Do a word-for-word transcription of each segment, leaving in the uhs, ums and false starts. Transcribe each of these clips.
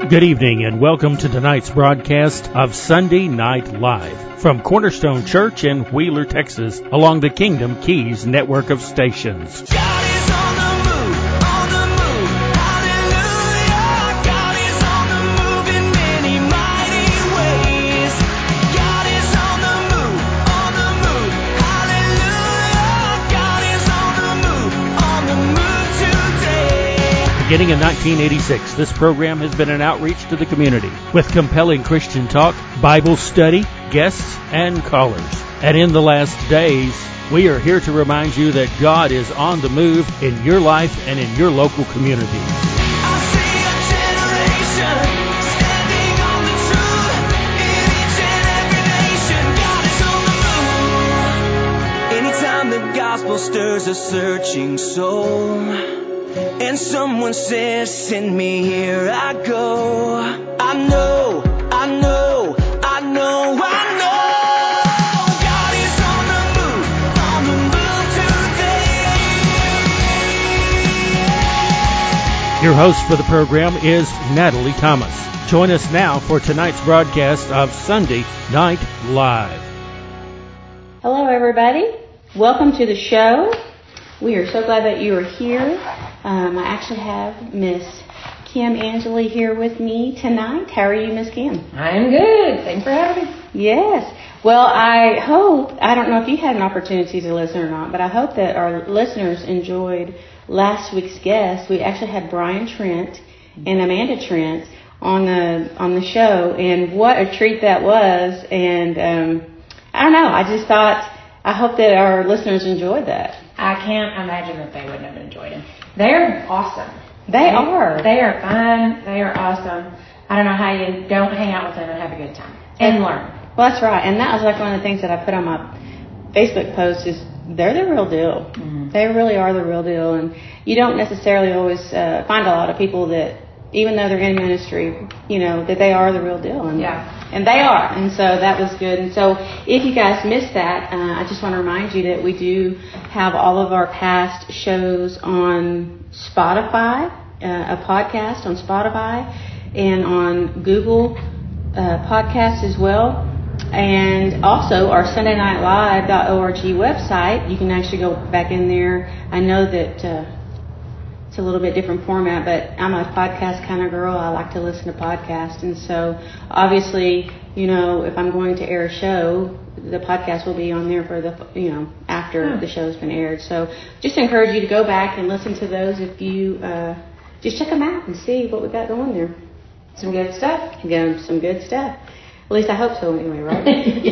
Good evening and welcome to tonight's broadcast of Sunday Night Live from Cornerstone Church in Wheeler, Texas, along the Kingdom Keys network of stations. God is on the move, on the move, hallelujah. God is on the move in many mighty ways. God is on the move, on the move, hallelujah. God is on the move, on the move today. Beginning in nineteen eighty-six, this program has been an outreach to the community with compelling Christian talk, Bible study, guests, and callers. And in the last days, we are here to remind you that God is on the move in your life and in your local community. I see a generation standing on the truth in each and every nation. God is on the move. Anytime the gospel stirs a searching soul, and someone says, send me, here I go. I know, I know, I know, I know. God is on the move, on the move today. Your host for the program is Natalie Thomas. Join us now for tonight's broadcast of Sunday Night Live. Hello, everybody. Welcome to the show. We are so glad that you are here. Um, I actually have Miss Kim Angeli here with me tonight. How are you, Miss Kim? I'm good. Thanks for having me. Yes. Well, I hope, I don't know if you had an opportunity to listen or not, but I hope that our listeners enjoyed last week's guest. We actually had Brian Trent and Amanda Trent on the, on the show, and what a treat that was. And um, I don't know, I just thought, I hope that our listeners enjoyed that. I can't imagine that they wouldn't have enjoyed it. They're awesome. They, they are. They are fun. They are awesome. I don't know how you don't hang out with them and have a good time and learn. Well, that's right. And that was like one of the things that I put on my Facebook post is they're the real deal. Mm-hmm. They really are the real deal. And you don't necessarily always uh, find a lot of people that, even though they're in ministry, you know, that they are the real deal. And, yeah. And they are. And so that was good. And so if you guys missed that, uh, I just want to remind you that we do have all of our past shows on Spotify, uh, a podcast on Spotify, and on Google uh, Podcasts as well. And also our Sunday Night Live dot org website. You can actually go back in there. I know that uh, it's a little bit different format, but I'm a podcast kind of girl. I like to listen to podcasts. And so obviously, you know, if I'm going to air a show, the podcast will be on there for the, you know, after the show's been aired. So just encourage you to go back and listen to those if you, uh, just check them out and see what we got going there. Some good stuff. Yeah, some good stuff. At least I hope so anyway, right?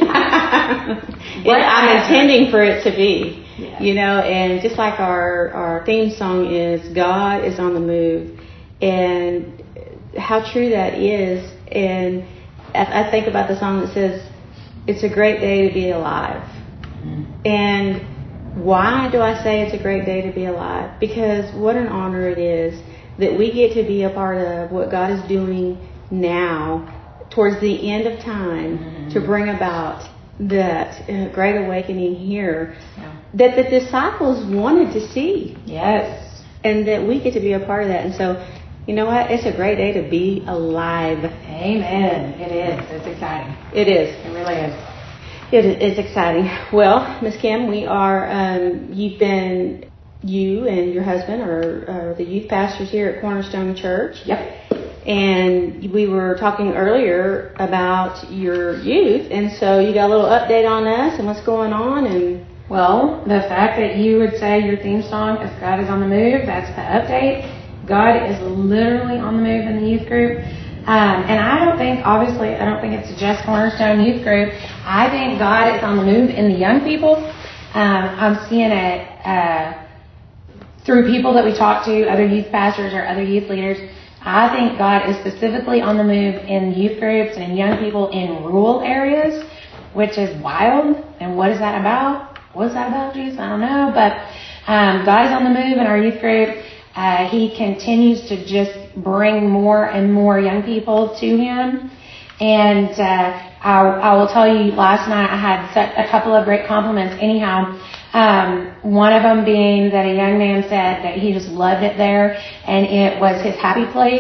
Yeah. What I'm intending for it to be. Yeah. You know, and just like our, our theme song is, God is on the move, and how true that is. And I, I think about the song that says, it's a great day to be alive. Mm-hmm. And why do I say it's a great day to be alive? Because what an honor it is that we get to be a part of what God is doing now towards the end of time, mm-hmm. to bring about that uh, great awakening here, yeah. that the disciples wanted to see. Yes. And that we get to be a part of that. And so, you know what? It's a great day to be alive. Amen. It is. It's exciting. It is. It really is. It is exciting. Well, Miss Kim, we are, um, you've been, you and your husband are, are the youth pastors here at Cornerstone Church. Yep. And we were talking earlier about your youth, and so you got a little update on us and what's going on. And well, the fact that you would say your theme song is God is on the move, that's the update. God is literally on the move in the youth group. Um, and I don't think, obviously, I don't think it's just Cornerstone Youth Group. I think God is on the move in the young people. Um, I'm seeing it uh, through people that we talk to, other youth pastors or other youth leaders. I think God is specifically on the move in youth groups and in young people in rural areas, which is wild. And what is that about? What is that about, Jesus? I don't know. But um, God is on the move in our youth group. Uh, he continues to just bring more and more young people to Him. And uh, I, I will tell you, last night I had a couple of great compliments. Anyhow, Um, one of them being that a young man said that he just loved it there and it was his happy place.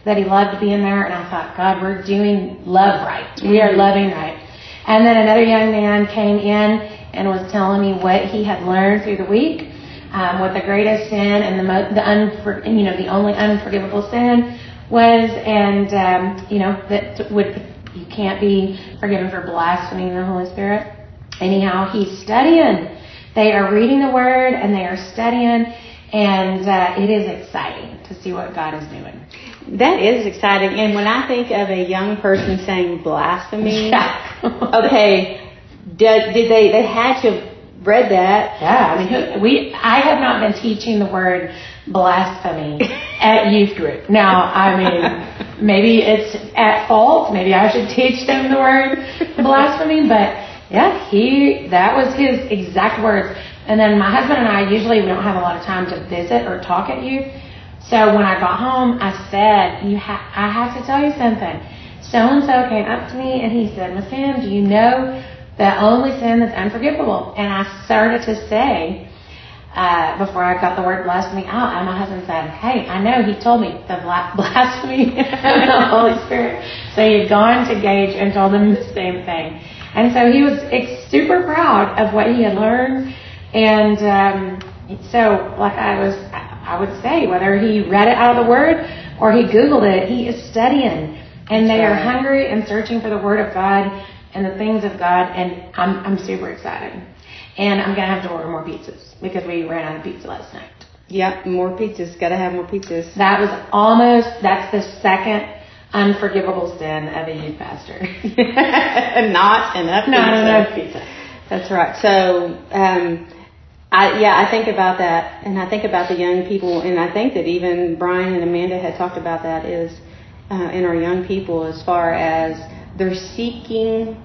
that he loved being there. And I thought, God, we're doing love right. We are loving right. And then another young man came in and was telling me what he had learned through the week, um, what the greatest sin and the mo- the unfor- you know the only unforgivable sin was, and um, you know that would you can't be forgiven for blaspheming the Holy Spirit. Anyhow, he's studying. They are reading the Word and they are studying, and uh, it is exciting to see what God is doing. That is exciting. And when I think of a young person saying blasphemy, Yeah. okay, did, did they, they had to have read that. Yeah, I mean, we, I have not been teaching the word blasphemy at youth group. Now, I mean, maybe it's at fault. Maybe I should teach them the word blasphemy, but yeah, he, that was his exact words. And then my husband and I, usually we don't have a lot of time to visit or talk at youth. So when I got home, I said, "You ha- I have to tell you something. So-and-so came up to me and he said, Miss Pam, do you know the only sin that's unforgivable?" And I started to say, uh, before I got the word blasphemy out, and my husband said, "Hey, I know, he told me the bla- blasphemy of the Holy Spirit." So he had gone to Gage and told him the same thing. And so he was ex- super proud of what he had learned. And um, so, like I was, I would say, whether he read it out of the Word or he Googled it, he is studying. And they are hungry and searching for the Word of God and the things of God. And I'm I'm super excited. And I'm going to have to order more pizzas because we ran out of pizza last night. Yep, more pizzas. Got to have more pizzas. That was almost, that's the second unforgivable sin of a youth pastor. Not enough pizza. Not enough pizza. That's right. So, um, I, yeah, I think about that, and I think about the young people, and I think that even Brian and Amanda had talked about that is uh, in our young people as far as they're seeking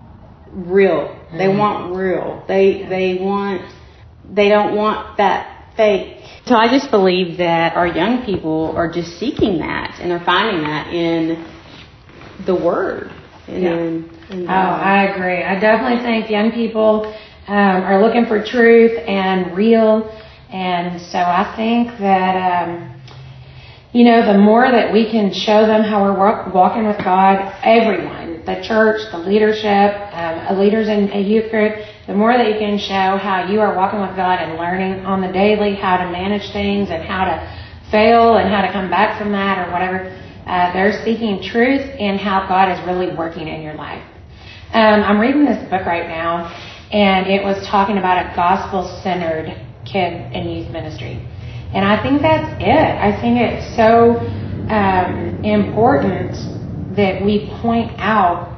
real. Mm-hmm. They want real. They yeah. they want. They don't want that fake. So I just believe that our young people are just seeking that, and they're finding that in the Word. And yeah. in, in oh, I agree. I definitely think young people um, are looking for truth and real, and so I think that um, you know the more that we can show them how we're walk, walking with God, everyone, the church, the leadership, um, leaders in a youth group. The more that you can show how you are walking with God and learning on the daily how to manage things and how to fail and how to come back from that or whatever, uh, they're seeking truth in how God is really working in your life. Um, I'm reading this book right now, and it was talking about a gospel-centered kid and youth ministry. And I think that's it. I think it's so um, important that we point out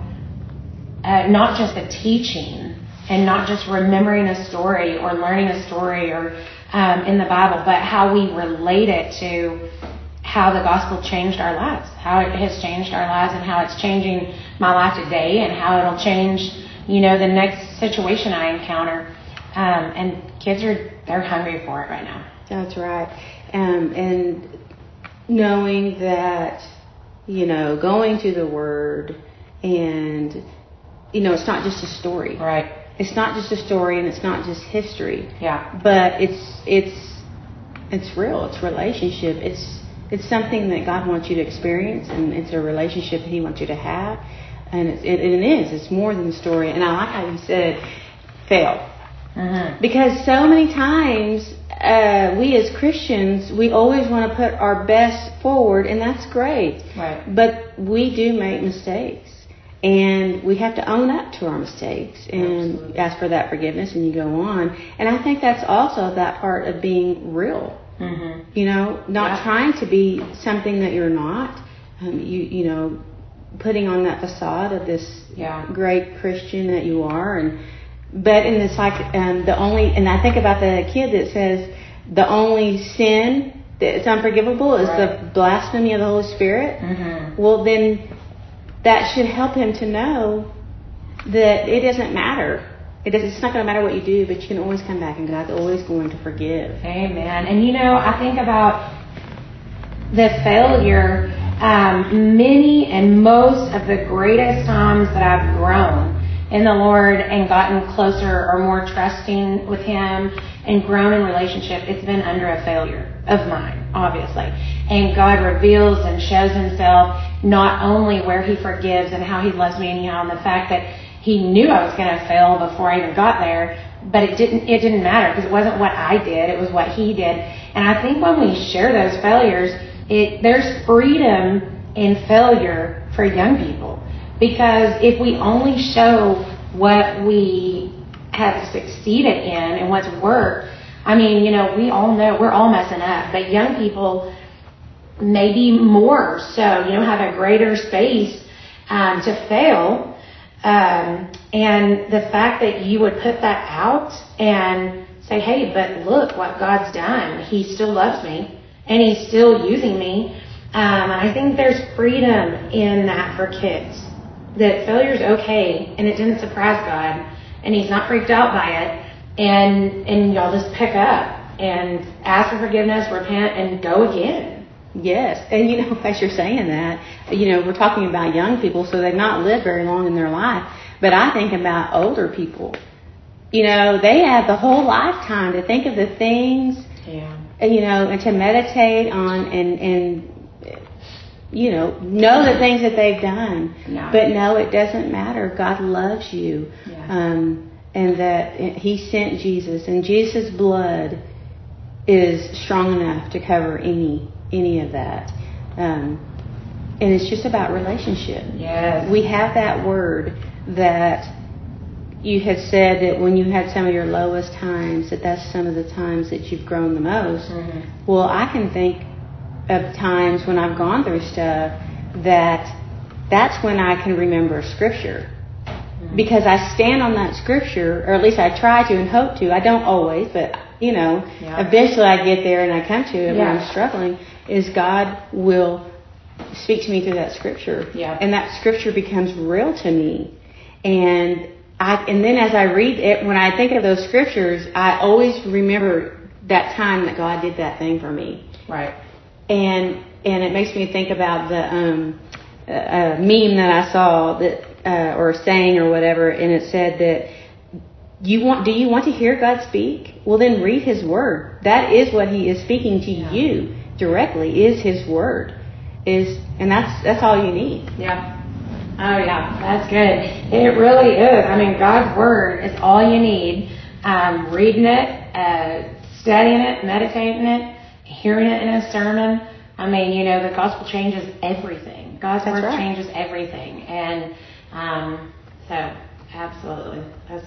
uh, not just the teaching, and not just remembering a story or learning a story or um, in the Bible, but how we relate it to how the gospel changed our lives, how it has changed our lives, and how it's changing my life today, and how it'll change, you know, the next situation I encounter. Um, and kids are they're hungry for it right now. That's right, um, and knowing that, you know, going to the Word, and you know, it's not just a story, right? It's not just a story, and it's not just history. Yeah. But it's it's it's real. It's relationship. It's it's something that God wants you to experience, and it's a relationship that He wants you to have. And it, it, it is. It's more than a story. And I like how you said, fail. Mm-hmm. Because so many times uh, we as Christians, we always want to put our best forward, and that's great. Right. But we do make mistakes. And we have to own up to our mistakes and Absolutely. Ask for that forgiveness, and you go on. And I think that's also that part of being real. Mm-hmm. You know, not yeah. trying to be something that you're not. Um, you you know, putting on that facade of this yeah. great Christian that you are. And but in this like um, the only, and I think about the kid that says the only sin that's unforgivable is right. the blasphemy of the Holy Spirit. Mm-hmm. Well, then that should help him to know that it doesn't matter. It does, it's not going to matter what you do, but you can always come back, and God's always going to forgive. Amen. And you know, I think about the failure. Um, many and most of the greatest times that I've grown in the Lord and gotten closer or more trusting with Him and grown in relationship, it's been under a failure of mine. obviously. And God reveals and shows himself not only where he forgives and how he loves me anyhow, and the fact that he knew I was going to fail before I even got there, but it didn't, it didn't matter because it wasn't what I did, it was what he did. And I think when we share those failures, it, there's freedom in failure for young people. Because if we only show what we have succeeded in and what's worked, I mean, you know, we all know we're all messing up, but young people maybe more so, you know, have a greater space um, to fail. Um, and the fact that you would put that out and say, hey, but look what God's done. He still loves me and he's still using me. Um, and I think there's freedom in that for kids. That failure's okay and it didn't surprise God and he's not freaked out by it. And, and y'all just pick up and ask for forgiveness, repent, and go again. Yes, and you know, as you're saying that, you know, we're talking about young people, so they've not lived very long in their life. But I think about older people. You know, they have the whole lifetime to think of the things, yeah. you know, and to meditate on and, and you know, know the things that they've done. Yeah. But no, it doesn't matter. God loves you. Yeah. Um, and that he sent Jesus, and Jesus' blood is strong enough to cover any any of that. Um, and it's just about relationship. Yes. We have that word that you had said that when you had some of your lowest times, that that's some of the times that you've grown the most. Mm-hmm. Well, I can think of times when I've gone through stuff that that's when I can remember scripture. Mm-hmm. Because I stand on that scripture, or at least I try to and hope to. I don't always, but you know, yeah. eventually I get there and I come to it yeah. when I'm struggling, is God will speak to me through that scripture. Yeah. And that scripture becomes real to me. And I, and then as I read it, when I think of those scriptures, I always remember that time that God did that thing for me. Right. And and it makes me think about the um, uh, meme that I saw that uh, or saying or whatever, and it said that you want do you want to hear God speak? Well, then read His Word. That is what He is speaking to yeah. you directly. Is His Word is, and that's that's all you need. Yeah. Oh yeah, that's good. It really is. I mean, God's Word is all you need. Um, reading it, uh, studying it, meditating it, hearing it in a sermon. I mean, you know, the gospel changes everything. God's That's Word right. changes everything. And um, so, absolutely. That's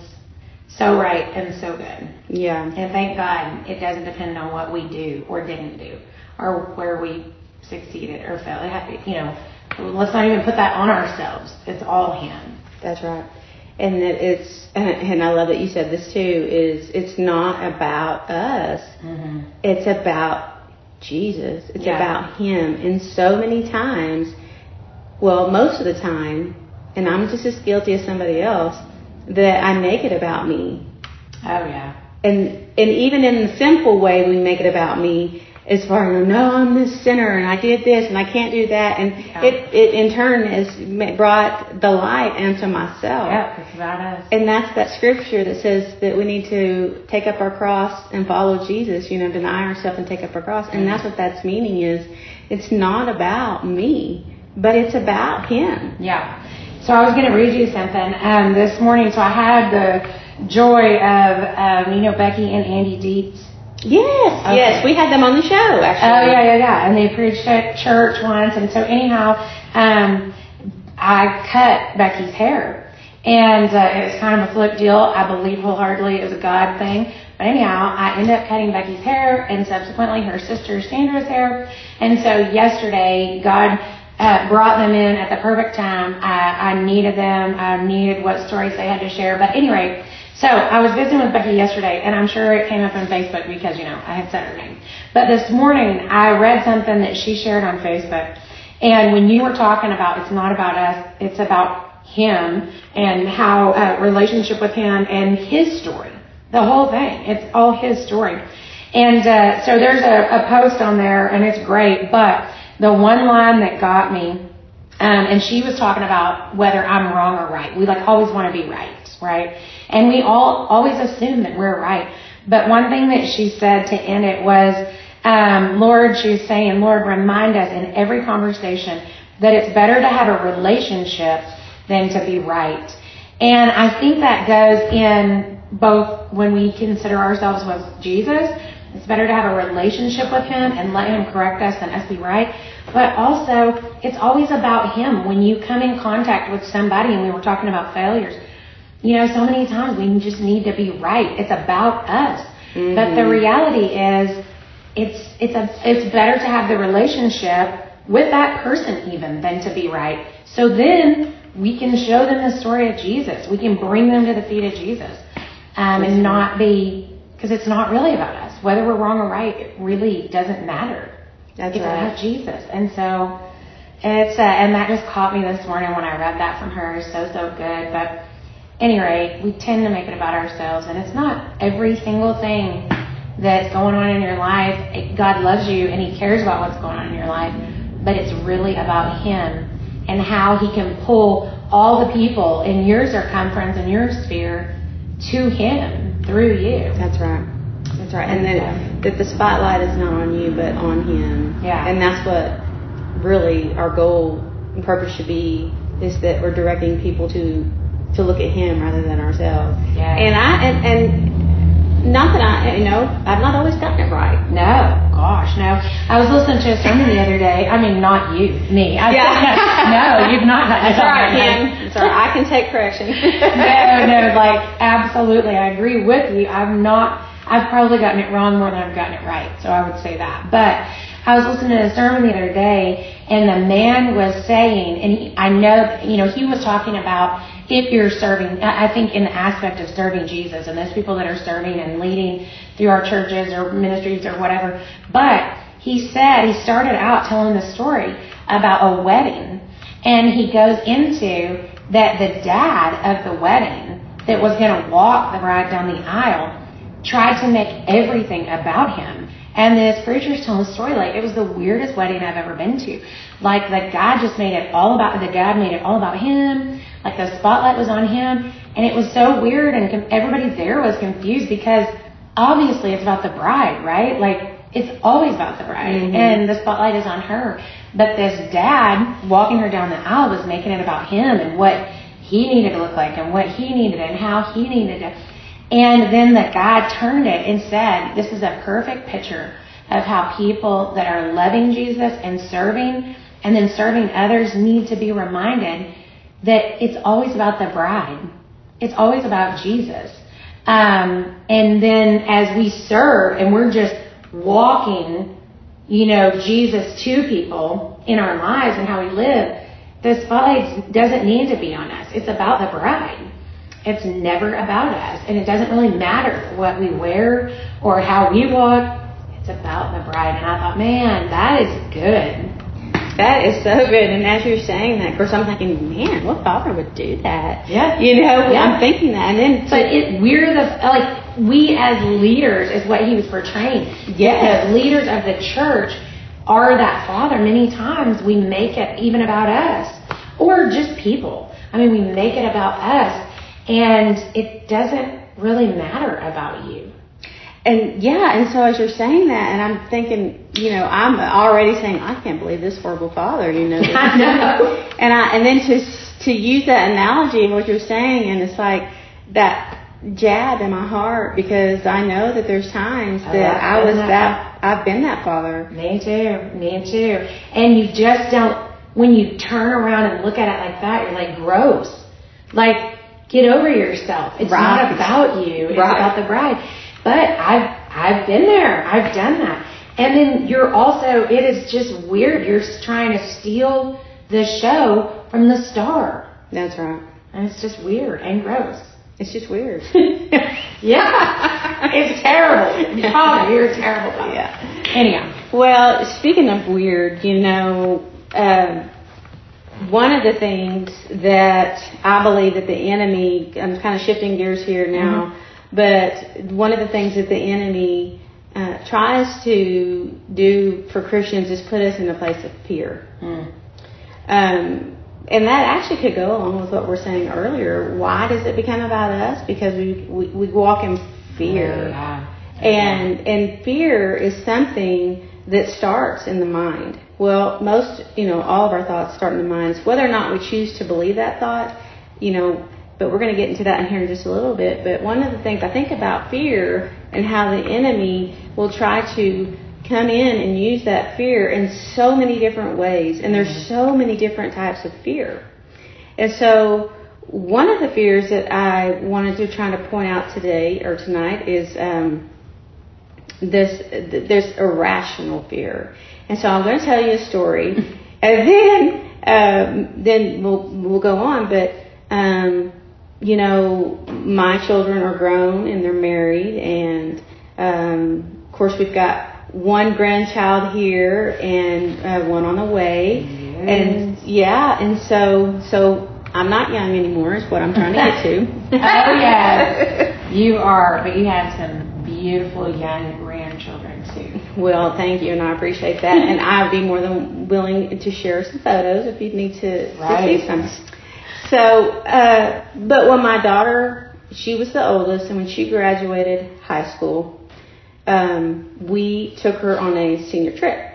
so right and so good. Yeah. And thank God it doesn't depend on what we do or didn't do or where we succeeded or failed. You know, let's not even put that on ourselves. It's all Him. That's right. And that it's, and I love that you said this too, is it's not about us. Mm-hmm. It's about Jesus. It's yeah. about Him. And so many times, well, most of the time, and I'm just as guilty as somebody else, that I make it about me. Oh, yeah. And and even in the simple way, we make it about me. As far as, no, I'm this sinner and I did this and I can't do that. And yeah. it, it in turn has brought the light into myself. Yeah, it's about us. And that's that scripture that says that we need to take up our cross and follow Jesus, you know, deny ourselves and take up our cross. And that's what that's meaning is, it's not about me, but it's about Him. Yeah. So I was going to read you something um, this morning. So I had the joy of, um, you know, Becky and Andy Dietz. Yes, okay. yes, we had them on the show, actually. Oh, yeah, yeah, yeah. And they preached at church once. And so anyhow, um, I cut Becky's hair. And uh, it was kind of a flip deal. I believe wholeheartedly it was a God thing. But anyhow, I ended up cutting Becky's hair and subsequently her sister Sandra's hair. And so yesterday, God uh, brought them in at the perfect time. I, I needed them. I needed what stories they had to share. But anyway, so I was visiting with Becky yesterday, and I'm sure it came up on Facebook because, you know, I had said her name. But this morning, I read something that she shared on Facebook. And when you were talking about it's not about us, it's about Him and how uh, relationship with Him and His story. The whole thing. It's all His story. And uh, so there's a, a post on there, and it's great. But the one line that got me, um, and she was talking about whether I'm wrong or right. We like always want to be right. Right? And we all always assume that we're right. But one thing that she said to end it was Um, Lord, she was saying, Lord, remind us in every conversation that it's better to have a relationship than to be right. And I think that goes in both when we consider ourselves with Jesus. It's better to have a relationship with him and let him correct us than us be right. But also, it's always about him. When you come in contact with somebody, and we were talking about failures, you know, so many times we just need to be right. It's about us. Mm-hmm. But the reality is, it's it's a, it's better to have the relationship with that person even than to be right. So then we can show them the story of Jesus. We can bring them to the feet of Jesus, um, and not be, because it's not really about us. Whether we're wrong or right, it really doesn't matter. That's it's right. about Jesus. And so it's uh, and that just caught me this morning when I read that from her. It's so so good. But at any rate, we tend to make it about ourselves, and it's not every single thing that's going on in your life. God loves you and he cares about what's going on in your life, but it's really about him and how he can pull all the people in your circumference and your sphere to him through you. That's right. That's right. And that, that the spotlight is not on you, but on him. Yeah. And that's what really our goal and purpose should be, is that we're directing people to to look at him rather than ourselves. Yeah. And I and, and not that I, you know, I've not always gotten it right. No, gosh, no. I was listening to a sermon the other day. I mean, not you, me. I Yeah. said, no, no, you've not gotten it That's all right, right. Kim. It's all right. I can take correction. no, no, like, absolutely. I agree with you. I've not, I've probably gotten it wrong more than I've gotten it right. So I would say that. But I was listening to a sermon the other day, and the man was saying, and he, I know, you know, he was talking about if you're serving, I think in the aspect of serving Jesus, and those people that are serving and leading through our churches or ministries or whatever. But he said, he started out telling the story about a wedding, and he goes into that the dad of the wedding that was going to walk the bride down the aisle tried to make everything about him. And this preacher's telling the story like it was the weirdest wedding I've ever been to. Like the guy just made it all about, the dad made it all about him. Like the spotlight was on him. And it was so weird, and com- everybody there was confused because obviously it's about the bride, right? Like it's always about the bride. Mm-hmm. And the spotlight is on her. But this dad walking her down the aisle was making it about him and what he needed to look like and what he needed and how he needed to. And then the guy turned it and said, this is a perfect picture of how people that are loving Jesus and serving and then serving others need to be reminded that it's always about the bride. It's always about Jesus. Um, and then as we serve and we're just walking, you know, Jesus to people in our lives and how we live, the spotlight doesn't need to be on us. It's about the bride. It's never about us. And it doesn't really matter what we wear or how we walk. It's about the bride. And I thought, man, that is good. That is so good. And as you're saying that, of course, I'm thinking, man, what father would do that? Yeah. You know, yeah. I'm thinking that. And then, but it, we're the, like, we as leaders is what he was portraying. Yes. The leaders of the church are that father. Many times we make it even about us or just people. I mean, we make it about us. And it doesn't really matter about you. And yeah, and so as you're saying that, and I'm thinking, you know, I'm already saying, I can't believe this horrible father, you know. I know. And I, and then to to use that analogy of what you're saying, and it's like that jab in my heart, because I know that there's times that oh, I was that, that, I've been that father. Me too, me too. And you just don't, when you turn around and look at it like that, you're like, gross. Like, get over yourself. It's right. not about you. It's right. about the bride. But I've I've been there. I've done that. And then you're also, it is just weird. You're trying to steal the show from the star. That's right. And it's just weird and gross. It's just weird. yeah. It's terrible. Father, you're a terrible father. Yeah. Anyhow. Well, speaking of weird, you know, um, one of the things that I believe that the enemy, I'm kind of shifting gears here now, mm-hmm. but one of the things that the enemy uh, tries to do for Christians is put us in a place of fear. Mm. Um, and that actually could go along with what we're saying earlier. Why does it become about us? Because we, we, we walk in fear. Yeah. And and fear is something that starts in the mind. Well, most, you know, all of our thoughts start in the minds. Whether or not we choose to believe that thought, you know, but we're going to get into that in here in just a little bit. But one of the things I think about fear and how the enemy will try to come in and use that fear in so many different ways. And there's so many different types of fear. And so one of the fears that I wanted to try to point out today or tonight is um, this, this irrational fear. And so I'm going to tell you a story, and then um, then we'll we'll go on. But um, you know, my children are grown and they're married, and um, of course we've got one grandchild here and uh, one on the way. Yes. And yeah, and so so I'm not young anymore is what I'm trying to get to. Oh yeah, you are, but you have some beautiful young grandchildren too. Well, thank you, and I appreciate that. And I would be more than willing to share some photos if you need to, right. to see some. So, uh, but when my daughter, she was the oldest, and when she graduated high school, um, we took her on a senior trip.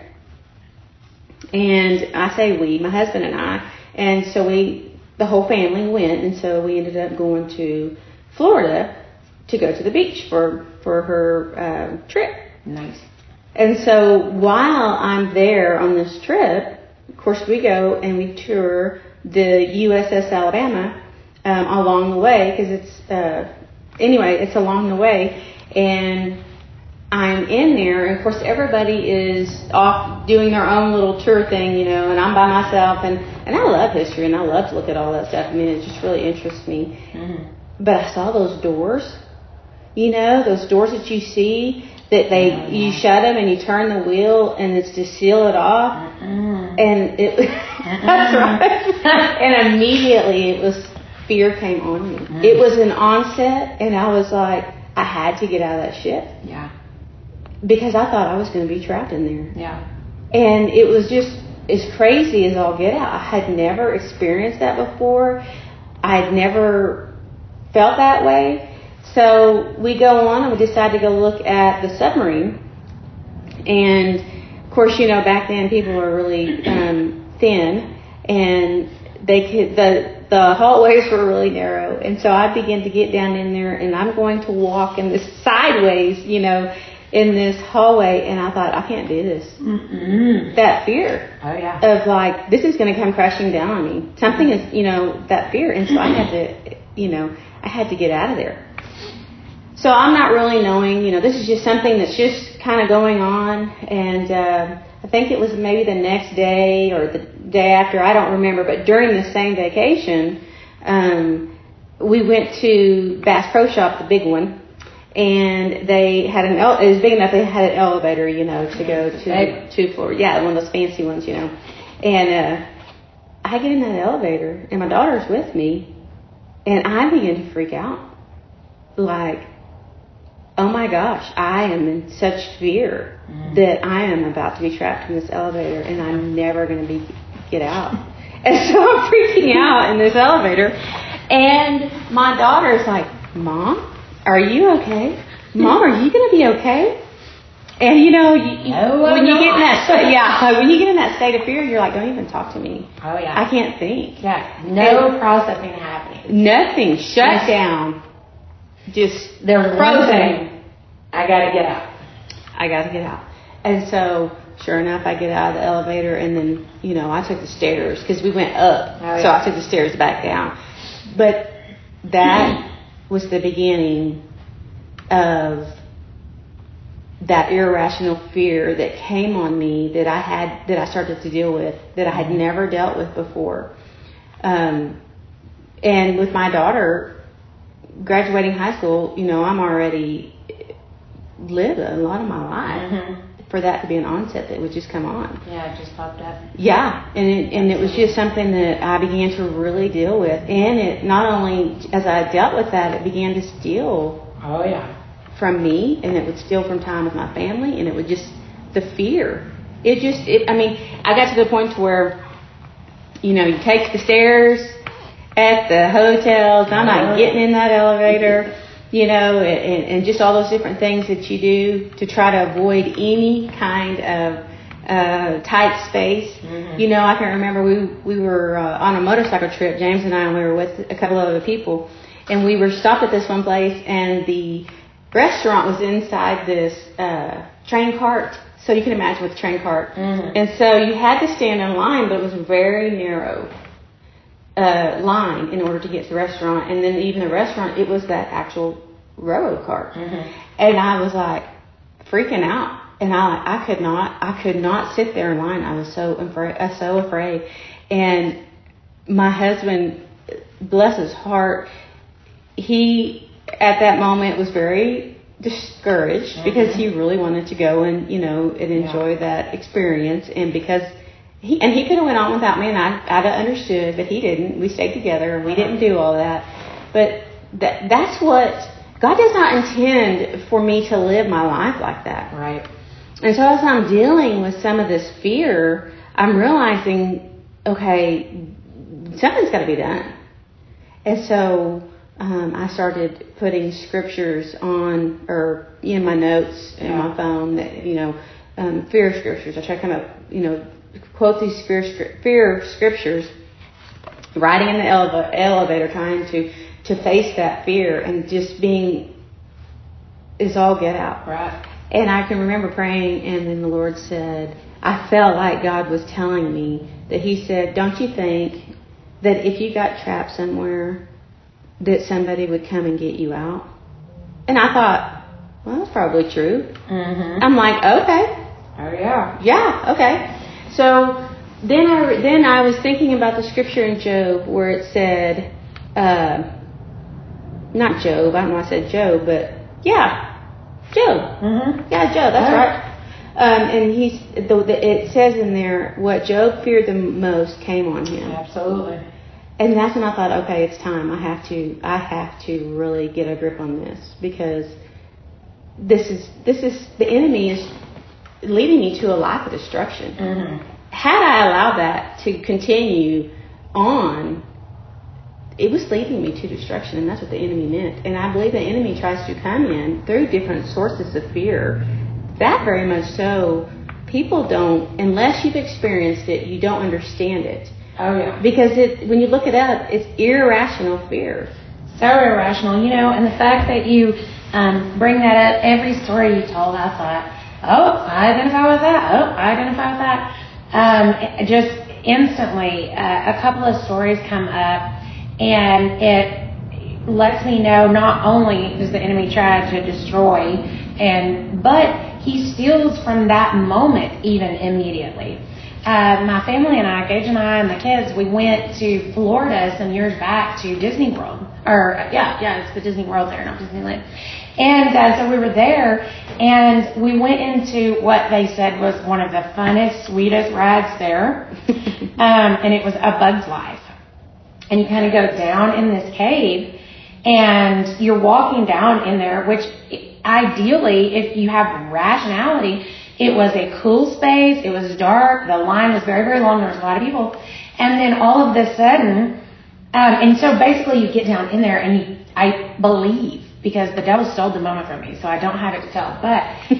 And I say we, my husband and I, and so we, the whole family went, and so we ended up going to Florida to go to the beach for, for her uh, trip. Nice. And so while I'm there on this trip, of course we go and we tour the U S S Alabama um, along the way, because it's, uh, anyway, it's along the way. And I'm in there, and of course everybody is off doing their own little tour thing, you know, and I'm by myself. And, and I love history, and I love to look at all that stuff. I mean, it just really interests me. Mm-hmm. But I saw those doors. You know, those doors that you see that they, oh, yeah. you shut them and you turn the wheel and it's to seal it off. Mm-mm. And it, that's right. And immediately it was, fear came on me. Mm. It was an onset, and I was like, I had to get out of that ship. Yeah. Because I thought I was going to be trapped in there. Yeah. And it was just as crazy as all get out. I had never experienced that before. I had never felt that way. So we go on and we decide to go look at the submarine. And of course, you know, back then people were really um, thin, and they could, the the hallways were really narrow. And so I began to get down in there, and I'm going to walk in this sideways, you know, in this hallway. And I thought, I can't do this. Mm-mm. That fear. Oh yeah. Of like, this is going to come crashing down on me. Something is, you know, that fear. And so I had to, you know, I had to get out of there. So I'm not really knowing, you know, this is just something that's just kind of going on. And uh, I think it was maybe the next day or the day after, I don't remember, but during the same vacation, um, we went to Bass Pro Shop, the big one, and they had an, ele- it was big enough, they had an elevator, you know, to go to two floors. Yeah, one of those fancy ones, you know. And uh, I get in that elevator, and my daughter's with me, and I begin to freak out. Like, oh my gosh, I am in such fear mm. that I am about to be trapped in this elevator, and I'm never going to be get out. And so I'm freaking out in this elevator, and my daughter's like, Mom, are you okay? Mom, are you going to be okay? And you know, you, no, when you not. get in that state, yeah, when you get in that state of fear, you're like, don't even talk to me. Oh yeah, I can't think. Yeah, no and processing happening. Nothing. Shut yes. down. Just they're frozen. I gotta get out. I gotta get out. And so, sure enough, I get out of the elevator, and then, you know, I took the stairs because we went up. Oh, yeah. So I took the stairs back down. But that was the beginning of that irrational fear that came on me that I had, that I started to deal with, that I had never dealt with before. Um, and with my daughter graduating high school, you know, I'm already lived a lot of my life mm-hmm. for that to be an onset that would just come on. Yeah, it just popped up. Yeah, and it, and it was just something that I began to really deal with. And it not only, as I dealt with that, it began to steal oh, yeah. from me, and it would steal from time with my family, and it would just, the fear. It just, it, I mean, I got to the point to where, you know, you take the stairs at the hotels, I'm not getting in that elevator. you know, and, and just all those different things that you do to try to avoid any kind of uh, tight space. Mm-hmm. You know, I can remember we we were uh, on a motorcycle trip, James and I, and we were with a couple of other people, and we were stopped at this one place, and the restaurant was inside this uh, train cart. So you can imagine with a train cart. Mm-hmm. And so you had to stand in line, but it was a very narrow uh, line in order to get to the restaurant. And then even the restaurant, it was that actual railroad cart. Mm-hmm. And I was like freaking out. And I I could not, I could not sit there in line. I was so afraid, I was so afraid. And my husband, bless his heart, he at that moment was very discouraged mm-hmm. because he really wanted to go and, you know, and enjoy yeah. that experience. And because he, and he could have went on without me, and I, I'd have understood, but he didn't. We stayed together and we didn't do all that. But that, that's what, God does not intend for me to live my life like that. Right. And so as I'm dealing with some of this fear, I'm realizing, okay, something's got to be done. And so um, I started putting scriptures on, or in my notes in yeah. my phone, that, you know, um, fear scriptures. I try to come up, you know, quote these fear, fear scriptures, riding in the ele- elevator, trying to, to face that fear, and just being, is all get out. Right. And I can remember praying, and then the Lord said, I felt like God was telling me that He said, don't you think that if you got trapped somewhere, that somebody would come and get you out? And I thought, well, that's probably true. Mm-hmm. I'm like, okay. Oh, yeah. Yeah, okay. So then I, then I was thinking about the scripture in Job where it said, uh, not Job, I don't know why I said Job, but yeah, Job. Mm-hmm. Yeah, Job, that's right. right. Um, and he's, the, the, it says in there, what Job feared the most came on him. Absolutely. And that's when I thought, okay, it's time. I have to, I have to really get a grip on this, because this is, this is, the enemy is leading me to a life of destruction. Mm-hmm. Had I allowed that to continue on, it was leading me to destruction, and that's what the enemy meant. And I believe the enemy tries to come in through different sources of fear. That very much so, people don't, unless you've experienced it, you don't understand it. Oh, yeah. Because it, when you look it up, it's irrational fear. So irrational, you know, and the fact that you um, bring that up, every story you told, I thought, oh, I identify with that. Oh, I identify with that. Um, just instantly, uh, a couple of stories come up, and it lets me know not only does the enemy try to destroy, and but he steals from that moment even immediately. Uh, my family and I, Gage and I and the kids, we went to Florida some years back to Disney World. Or, yeah, yeah, it's the Disney World there, not Disneyland. And uh, so we were there, and we went into what they said was one of the funnest, sweetest rides there. um, and it was A Bug's Life. And you kind of go down in this cave, and you're walking down in there, which ideally, if you have rationality, it was a cool space. It was dark. The line was very, very long. There was a lot of people. And then all of a sudden, um, and so basically you get down in there, and you, I believe, because the devil stole the moment from me, so I don't have it to tell, but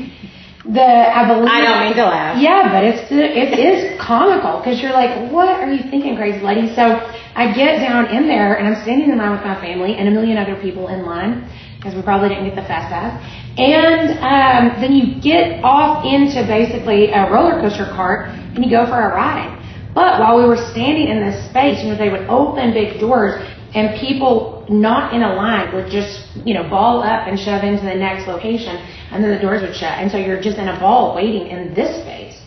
the, I believe. I don't mean to laugh. Yeah, but it's, it is comical, because you're like, what are you thinking, crazy lady? So I get down in there, and I'm standing in line with my family and a million other people in line, because we probably didn't get the fast pass. And um, then you get off into basically a roller coaster cart, and you go for a ride. But while we were standing in this space, you know, they would open big doors, and people not in a line would just, you know, ball up and shove into the next location, and then the doors would shut. And so you're just in a ball waiting in this space.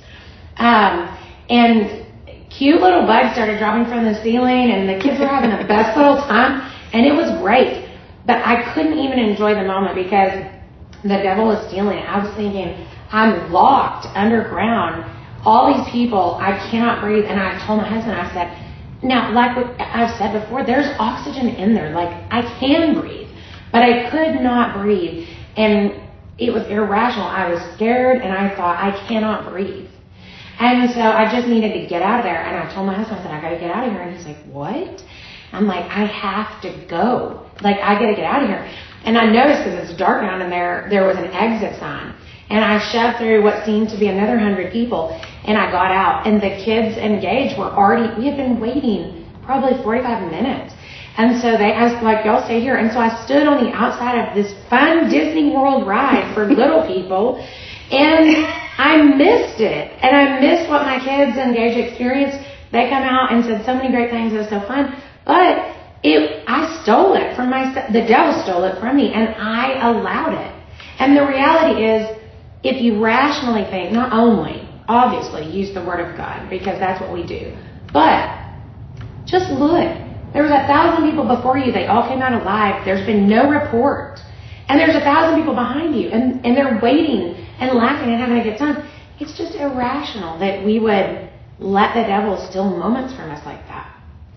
Um, and cute little bugs started dropping from the ceiling, and the kids were having the best little time, and it was great. But I couldn't even enjoy the moment because the devil was stealing it. I was thinking, I'm locked underground. All these people, I cannot breathe. And I told my husband, I said, now, like I've said before, there's oxygen in there. Like, I can breathe. But I could not breathe. And it was irrational. I was scared, and I thought, I cannot breathe. And so I just needed to get out of there. And I told my husband, I said, I got to get out of here. And he's like, what? I'm like, I have to go. Like, I got to get out of here. And I noticed, because it's dark down in there, there was an exit sign. And I shoved through what seemed to be another hundred people, and I got out. And the kids engaged were already, we had been waiting probably forty-five minutes. And so they asked, like, y'all stay here. And so I stood on the outside of this fun Disney World ride for little people, and I missed it. And I missed what my kids engaged experienced. They come out and said so many great things. It was so fun. But it, I stole it from myself. The devil stole it from me, and I allowed it. And the reality is, if you rationally think, not only, obviously, use the Word of God, because that's what we do, but just look. There was a thousand people before you. They all came out alive. There's been no report. And there's a thousand people behind you, and, and they're waiting and laughing and having a good time. It's just irrational that we would let the devil steal moments from us like that.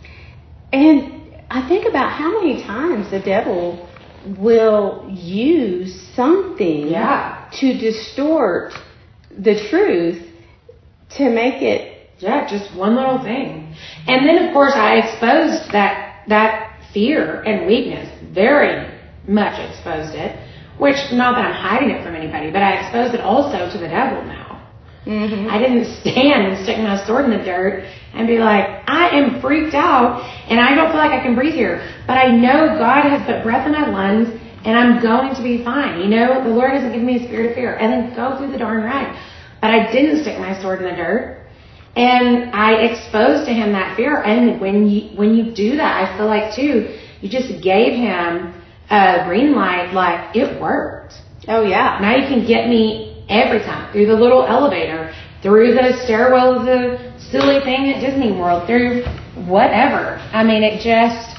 And I think about how many times the devil will use something Yeah. to distort the truth to make it. Yeah, just one little thing. And then, of course, I exposed that that fear and weakness, very much exposed it, which, not that I'm hiding it from anybody, but I exposed it also to the devil now. Mm-hmm. I didn't stand and stick my sword in the dirt and be like, I am freaked out and I don't feel like I can breathe here. But I know God has put breath in my lungs and I'm going to be fine. You know, the Lord hasn't given me a spirit of fear. And then go through the darn ride. But I didn't stick my sword in the dirt. And I exposed to him that fear. And when you when you do that, I feel like, too, you just gave him a green light, like, it worked. Oh, yeah. Now you can get me every time, through the little elevator, through the stairwell of the silly thing at Disney World, through whatever. I mean, it just,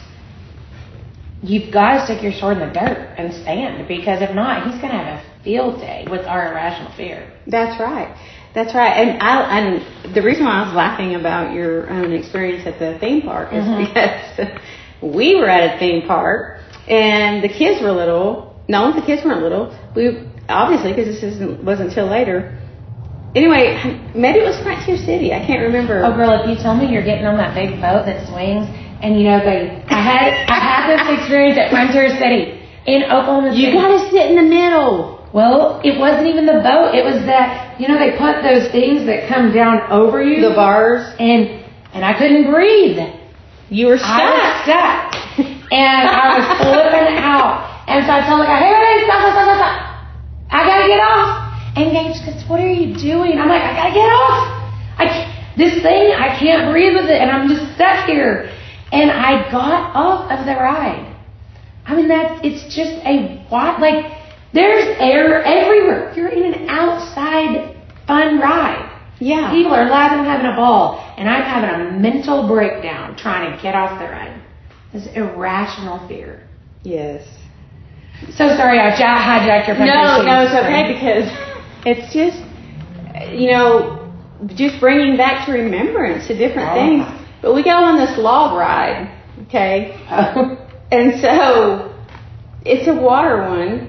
you've got to stick your sword in the dirt and stand, because if not, he's going to have a field day with our irrational fear. That's right. That's right. And I, and the reason why I was laughing about your own experience at the theme park is Mhm. because we were at a theme park and the kids were little. No, the kids weren't little. We obviously, because this isn't wasn't until later. Anyway, maybe it was Frontier City. I can't remember. Oh, girl, if you tell me you're getting on that big boat that swings, and you know, they, I had I had this experience at Frontier City in Oklahoma City. You gotta sit in the middle. Well, it wasn't even the boat. It was that, you know, they put those things that come down over you. The bars. And and I couldn't breathe. You were stuck. I was stuck. And I was flipping out. And so I told the guy, hey, hey, stop, stop, stop, stop. I gotta get off. And Gage goes, what are you doing? I'm like, I gotta get off. I can't, this thing, I can't breathe with it. And I'm just stuck here. And I got off of the ride. I mean, that's, it's just a, what, like, there's air everywhere. You're in an outside fun ride. Yeah. People are laughing and having a ball. And I'm having a mental breakdown trying to get off the ride. This irrational fear. Yes. So sorry I ja- hijacked your No, presentation. no, it's okay, because it's just, you know, just bringing back to remembrance to different Oh. things. But we go on this log ride, okay? And so it's a water one.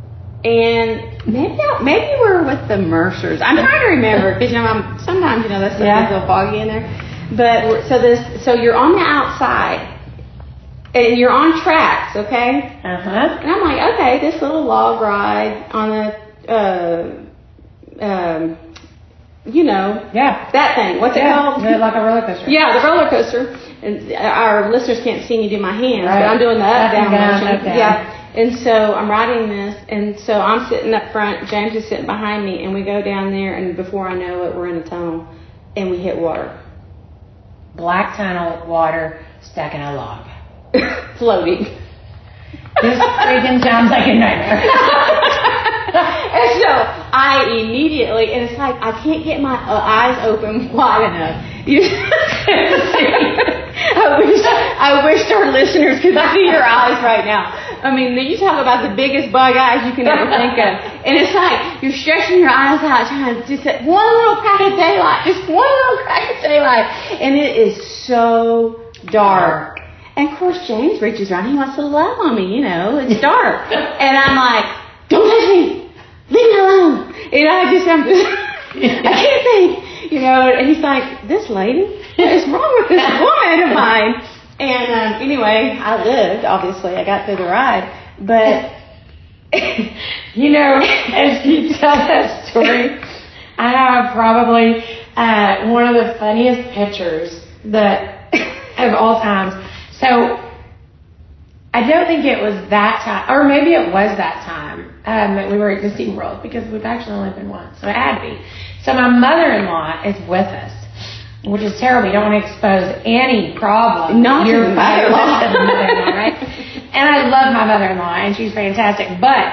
And maybe maybe we're with the Mercers. I'm trying to remember because you know I'm, sometimes you know that stuff Yeah. gets a little foggy in there. But we're, so this so you're on the outside and you're on tracks, okay? Uh-huh. And I'm like, okay, this little log ride on the uh, um, you know, Yeah. that thing. What's Yeah. it called? Yeah, like a roller coaster. Yeah, the roller coaster. And our listeners can't see me do my hands, Right. but I'm doing the up Up and down down, motion. up, down. Yeah. And so I'm riding this, and so I'm sitting up front. James is sitting behind me, and we go down there, and before I know it, we're in a tunnel, and we hit water, Black tunnel, water, stuck in a log. floating. This freaking sounds like a nightmare. And so I immediately, and it's like I can't get my uh, eyes open wide enough. You I wish I wish our listeners could see your eyes right now. I mean, you talk about the biggest bug eyes you can ever think of, and it's like you're stretching your eyes out, trying to just get one little crack of daylight, just one little crack of daylight, and it is so dark. And of course, James reaches around, he wants to love on me, you know, it's dark, and I'm like, don't touch me. Leave me alone. And I just, I'm just, I can't think, you know, and he's like, this lady, what is wrong with this woman of mine? And um, anyway, I lived, obviously. I got through the ride. But, you know, as you tell that story, I have probably uh, one of the funniest pictures that of all times. So, I don't think it was that time, or maybe it was that time um, that we were at Disney World, because we've actually only been once, so it had to be. So my mother-in-law is with us, which is terrible. You don't want to expose any problem. Not to the mother-in-law. mother-in-law, right? And I love my mother-in-law, and she's fantastic. But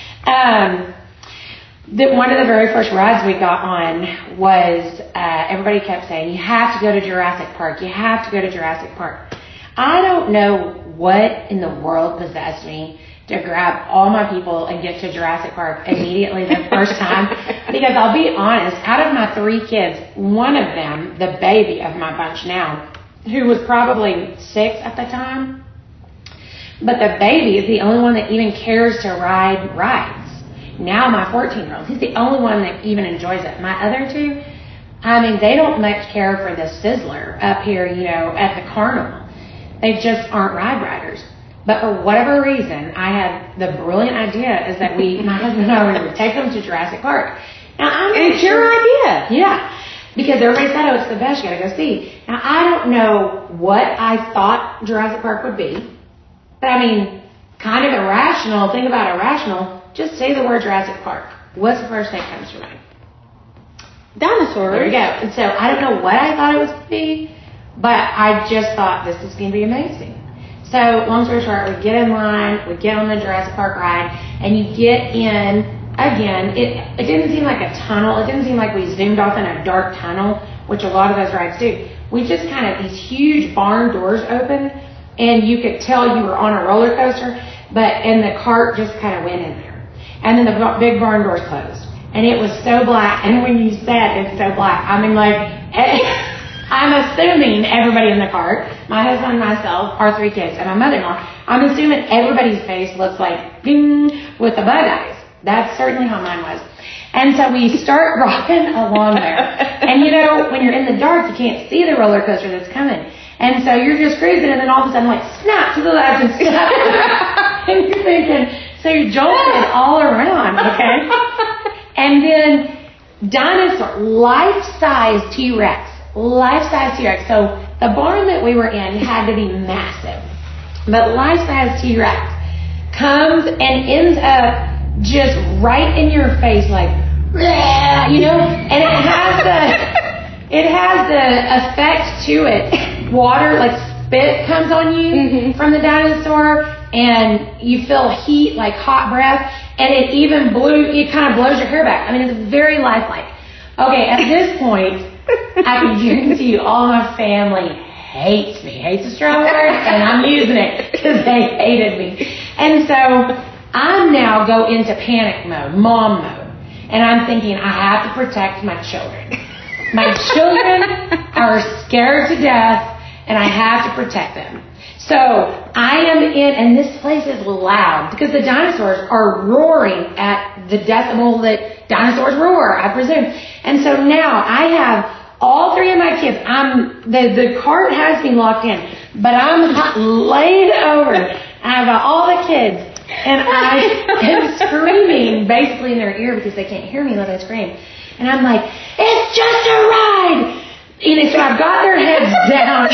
um, the, one of the very first rides we got on was, uh, everybody kept saying, you have to go to Jurassic Park. You have to go to Jurassic Park. I don't know what in the world possessed me to grab all my people and get to Jurassic Park immediately the first time. Because I'll be honest, out of my three kids, one of them, the baby of my bunch now, who was probably six at the time, but the baby is the only one that even cares to ride rides. Now my fourteen-year-old, he's the only one that even enjoys it. My other two, I mean, they don't much care for the Sizzler up here, you know, at the carnival. They just aren't ride riders. But for whatever reason, I had the brilliant idea is that we, my husband and I, we would take them to Jurassic Park. Now, I'm and it's your idea. Yeah. Because everybody said, oh, it's the best, you gotta go see. Now, I don't know what I thought Jurassic Park would be. But I mean, kind of irrational, think about irrational, just say the word Jurassic Park. What's the first thing that comes to mind? Dinosaurs. There you go. And so I don't know what I thought it was going to be, but I just thought this is going to be amazing. So long story short, we get in line, we get on the Jurassic Park ride, and you get in, again, it, it didn't seem like a tunnel. It didn't seem like we zoomed off in a dark tunnel, which a lot of those rides do. We just kind of, these huge barn doors opened, and you could tell you were on a roller coaster, but, and the cart just kind of went in there. And then the big barn doors closed. And it was so black, and when you said it's so black, I mean, like, I'm assuming everybody in the cart, my husband, myself, our three kids, and my mother-in-law, I'm assuming everybody's face looks like ding with the bug eyes. That's certainly how mine was. And so we start rocking along there. And you know, when you're in the dark, you can't see the roller coaster that's coming. And so you're just cruising, and then all of a sudden, like, snap to the left and snap to the right. And you're thinking, so you're jolting all around, okay? And then dinosaur, life-size T-Rex. Life-size T-Rex. So the barn that we were in had to be massive. But life-size T-Rex comes and ends up just right in your face, like, you know, and it has the, it has the effect to it. Water, like spit comes on you mm-hmm. from the dinosaur, and you feel heat, like hot breath, and it even blew, it kind of blows your hair back. I mean, it's very lifelike. Okay, at this point, I can guarantee you all my family hates me. Hates a strong word, and I'm using it because they hated me. And so I now go into panic mode, mom mode, and I'm thinking I have to protect my children. My children are scared to death, and I have to protect them. So I am in, and this place is loud because the dinosaurs are roaring at the decibel that dinosaurs roar, I presume. And so now I have all three of my kids. I'm the the cart has me locked in, but I'm laid over. I have all the kids, and I am screaming basically in their ear because they can't hear me unless I scream. And I'm like, "It's just a ride." And so I've got their heads down.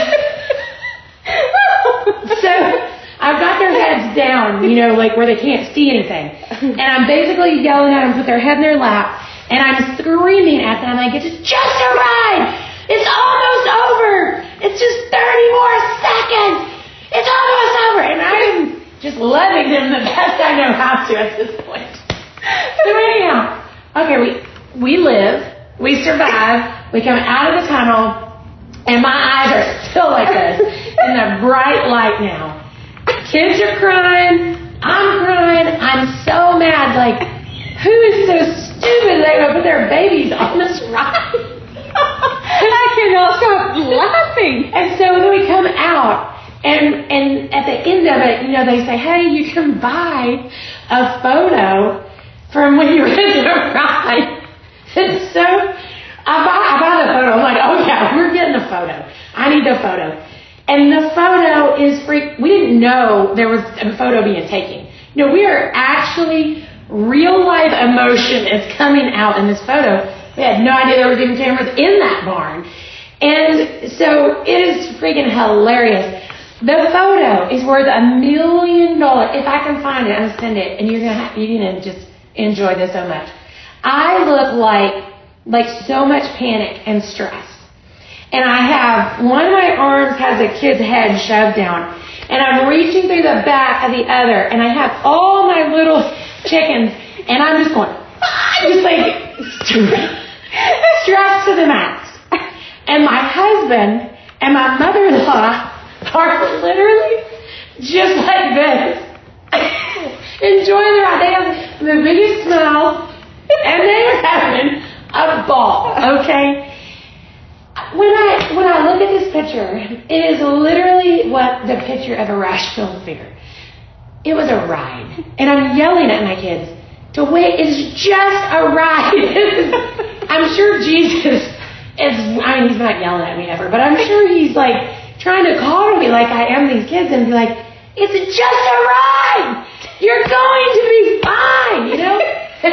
So I've got their heads down, you know, like where they can't see anything. And I'm basically yelling at them, put their head in their lap, and I'm screaming at them like, it's just a ride. It's almost over. It's just thirty more seconds. It's almost over. And I'm just loving them the best I know how to at this point. So anyhow, okay, we we live, we survive, we come out of the tunnel, and my eyes are still like this in the bright light now. Kids are crying. I'm crying. I'm so mad. Like, who is so stupid they would put their babies on this ride? I cannot stop laughing. And so then we come out, and and at the end of it, you know, they say, hey, you can buy a photo from when you were in the ride. And so I buy, I buy the photo. I'm like, oh yeah, we're getting the photo. I need the photo. And the photo is freak. We didn't know there was a photo being taken. You know, we are actually real life emotion is coming out in this photo. We had no idea there was even cameras in that barn. And so it is freaking hilarious. The photo is worth a million dollars. If I can find it, I'm gonna send it, and you're gonna have, you're gonna just enjoy this so much. I look like like so much panic and stress, and I have one of my arms has a kid's head shoved down, and I'm reaching through the back of the other, and I have all my little chickens, and I'm just going, ah, just like stressed to the max. And my husband and my mother-in-law are literally just like this, enjoying their ride. They have the biggest smile, and they are having a ball. Okay. When I when I look at this picture, it is literally what the picture of a rash film fair. It was a ride, and I'm yelling at my kids to wait. It's just a ride. I'm sure Jesus is. I mean, he's not yelling at me ever, but I'm sure he's like trying to coddle me like I am these kids and be like, it's just a ride. You're going to be fine, you know?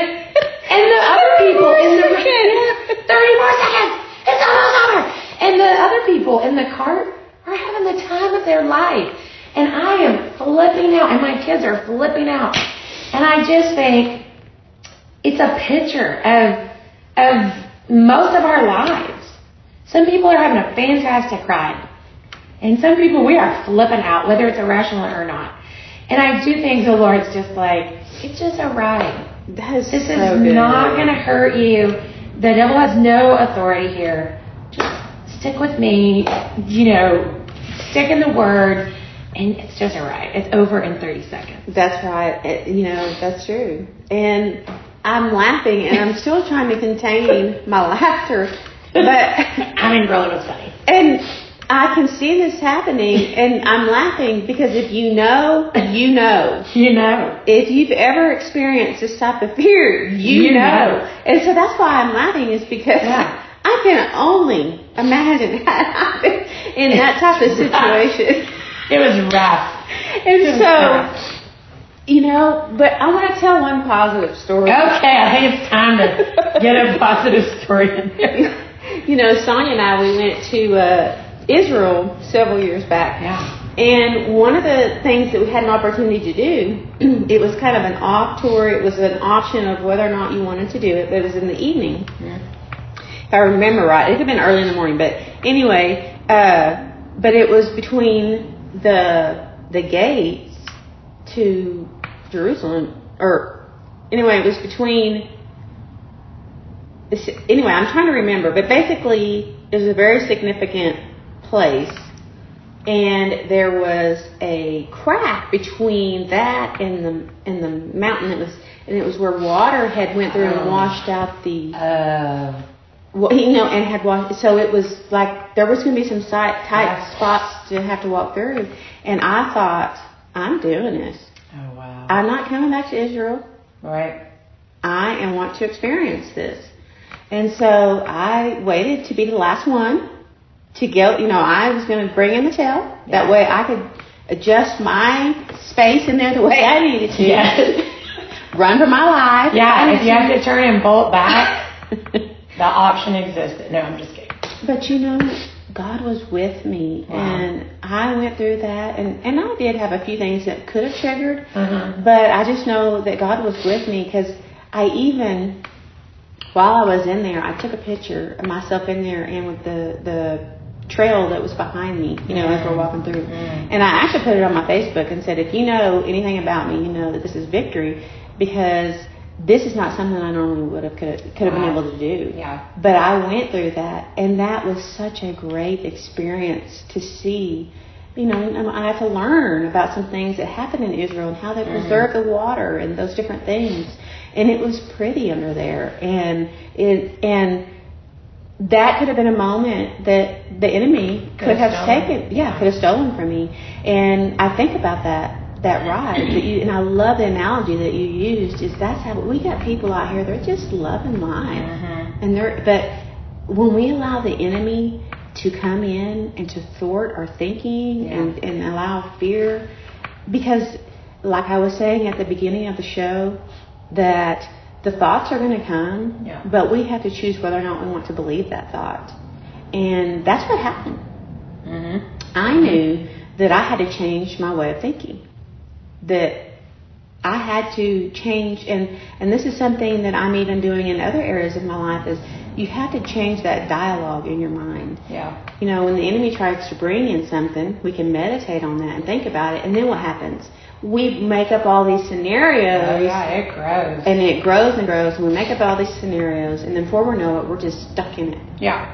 And the other people in the thirty more seconds. It's almost over. And the other people in the cart are having the time of their life. And I am flipping out, and my kids are flipping out. And I just think it's a picture of of most of our lives. Some people are having a fantastic ride. And some people, we are flipping out, whether it's irrational or not. And I do think the Lord's just like, it's just a ride. That is this so is good. not going to hurt you. The devil has no authority here. Just stick with me, you know, stick in the Word, and it's just a ride. It's over in thirty seconds. That's right. It, you know, that's true. And I'm laughing, and I'm still trying to contain my laughter. But I mean, really, was funny. And I can see this happening, and I'm laughing because if you know, you know. You know. If you've ever experienced this type of fear, you, You know. know. And so that's why I'm laughing, is because Yeah. I can only imagine that I've been in that type of situation. It was rough. And It was so, rough. you know, but I want to tell one positive story. Okay, I think it's time to get a positive story in there. You know, Sonia and I, we went to uh, Israel several years back. Yeah. And one of the things that we had an opportunity to do, it was kind of an off tour. It was an option of whether or not you wanted to do it, but it was in the evening. Yeah. If I remember right. It could have been early in the morning, but anyway, uh, but it was between the the gates to Jerusalem, or anyway, it was between, anyway, I'm trying to remember, but basically it was a very significant place, and there was a crack between that and the and the mountain. It was, and it was where water had went through and washed out the, Uh, well, you know, and had washed. So it was like there was going to be some tight, tight Yes. spots to have to walk through. And I thought, I'm doing this. oh, wow. I'm not coming back to Israel. Right. I am want to experience this. And so I waited to be the last one to go. You know, I was going to bring in the tail. That Yeah. way I could adjust my space in there the way I needed to. Yes. Run for my life. Yeah, if you have to turn and bolt back, the option existed. No, I'm just kidding. But you know, God was with me, Wow. and I went through that, and, and I did have a few things that could have triggered, Mhm. but I just know that God was with me, because I even, while I was in there, I took a picture of myself in there and with the, the trail that was behind me, you know, as we're walking through. Mm. And I actually put it on my Facebook and said, if you know anything about me, you know that this is victory, because this is not something I normally would have could, could have been Wow. able to do. Yeah. But I went through that, and that was such a great experience to see. You know, and I had to learn about some things that happened in Israel and how they Mm-hmm. preserve the water and those different things. And it was pretty under there, and it and that could have been a moment that the enemy could, Could have have stolen. taken, yeah, could have stolen from me. And I think about that. That ride, that you, and I love the analogy that you used. Is that's how we got people out here. They're just loving life, Mhm. and they're. But when we allow the enemy to come in and to thwart our thinking Yeah. and, and allow fear. Because, like I was saying at the beginning of the show, that the thoughts are going to come, Yeah. but we have to choose whether or not we want to believe that thought. And that's what happened. Mm-hmm. I knew that I had to change my way of thinking. That I had to change, and, and this is something that I'm even doing in other areas of my life, is you have to change that dialogue in your mind. Yeah. You know, when the enemy tries to bring in something, we can meditate on that and think about it, and then what happens? We make up all these scenarios. Oh, yeah, it grows. And it grows and grows, and we make up all these scenarios, and then before we know it, we're just stuck in it. Yeah.